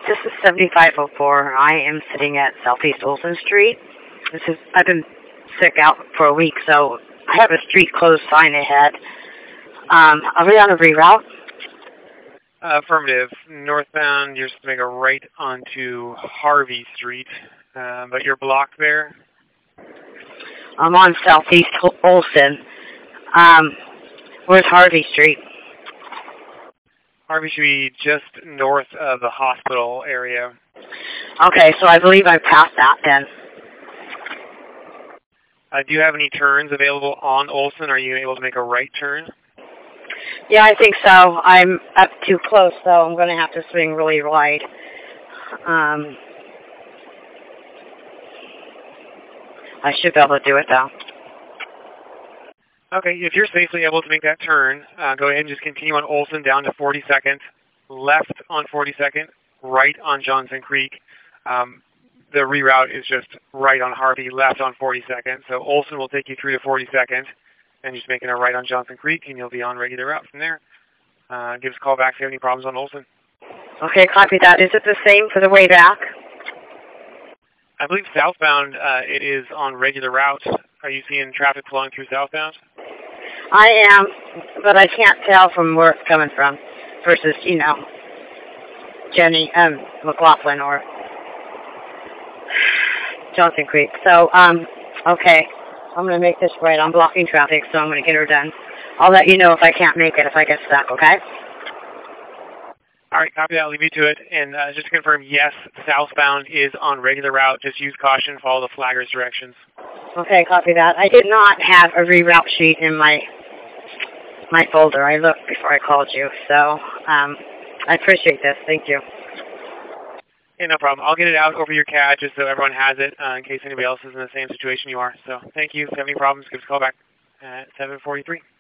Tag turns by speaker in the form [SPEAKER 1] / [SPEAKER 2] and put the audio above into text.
[SPEAKER 1] This is 7504. I am sitting at Southeast Olson Street. I've been sick out for a week, so I have a street closed sign ahead. Are we on a reroute?
[SPEAKER 2] Affirmative. Northbound, you're supposed to make a right onto Harvey Street, but you're blocked there.
[SPEAKER 1] I'm on Southeast Olson. Where's Harvey Street?
[SPEAKER 2] Harvey should be just north of the hospital area.
[SPEAKER 1] Okay, so I believe I passed that then.
[SPEAKER 2] Do you have any turns available on Olson? Are you able to make a right turn?
[SPEAKER 1] Yeah, I think so. I'm up too close, so I'm going to have to swing really wide. I should be able to do it, though.
[SPEAKER 2] Okay, if you're safely able to make that turn, go ahead and just continue on Olson down to 42nd, left on 42nd, right on Johnson Creek. The reroute is just right on Harvey, left on 42nd. So Olson will take you through to 42nd, and just making a right on Johnson Creek, and you'll be on regular route from there. Give us a call back if you have any problems on Olson.
[SPEAKER 1] Okay, copy that. Is it the same for the way back?
[SPEAKER 2] I believe southbound it is on regular route. Are you seeing traffic flowing through southbound?
[SPEAKER 1] I am, but I can't tell from where it's coming from versus, Jenny, McLaughlin or Johnson Creek. So, okay, I'm going to make this right. I'm blocking traffic, so I'm going to get her done. I'll let you know if I can't make it, if I get stuck, okay?
[SPEAKER 2] All right, copy that. I'll leave you to it. And just to confirm, yes, southbound is on regular route. Just use caution, follow the flagger's directions.
[SPEAKER 1] Okay, copy that. I did not have a reroute sheet in my folder. I looked before I called you, so I appreciate this. Thank you.
[SPEAKER 2] Yeah, no problem. I'll get it out over your CAD just so everyone has it in case anybody else is in the same situation you are. So thank you. If you have any problems, give us a call back at 743.